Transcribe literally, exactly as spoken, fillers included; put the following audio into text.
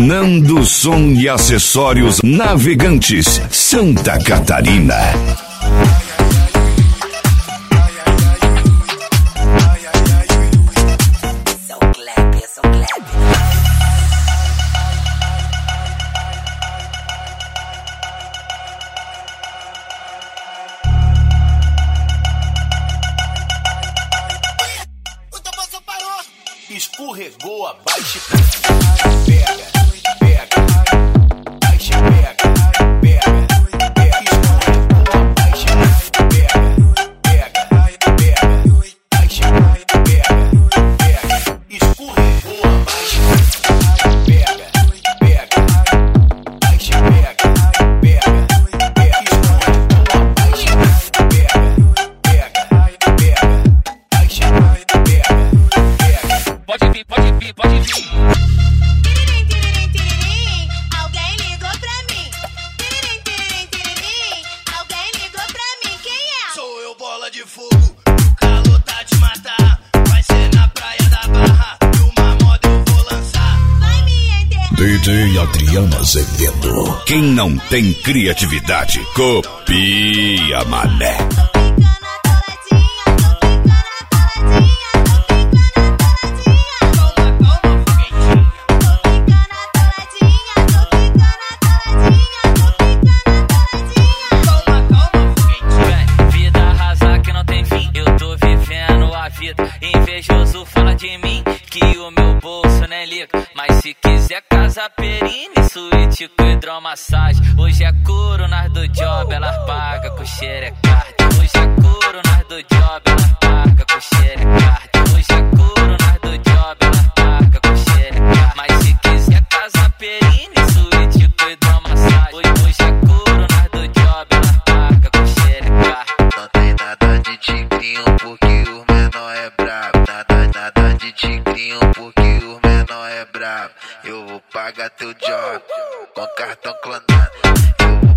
Nando Som e Acessórios Navegantes, Santa Catarina. Escorregou abaixo, pega, pega, baixa, pega, pega, pega, escorregou abaixo, pega, pega, pega, baixa, pega, pega, escorregou abaixo, pega, pega, baixa, pega, pega, pega, escorregou abaixo, pega, pega, pega, baixa, pega. Pode vir, pode vir, pode vir. Tiririm, tiririm, tiririm, alguém ligou pra mim. Tiririm, tiririm, tiririm, alguém ligou pra mim. Quem é? Sou eu, bola de fogo, o calor tá de matar. Vai ser na praia da Barra, e uma moda eu vou lançar. Vai me enterrar. D J Adriana Azevedo. Quem não tem criatividade, copia, mané. Invejoso fala de mim que o meu bolso não é lico. Mas se quiser casa perine, suíte com hidromassagem. Hoje é couro, nas do job, elas pagam com xerecard. Hoje é couro, nas do job, elas pagam com xerecard. Hoje é couro, nas do job, elas pagam com xerecard. Mas se quiser casa perine, suíte com hidromassagem. Hoje é couro, nas do job, elas pagam com xerecard. Não tem nada de tigrinho porque o menor é brabo. Nada, nada de tigrinho porque o menor é brabo. Eu vou pagar teu job com cartão clonado. Eu vou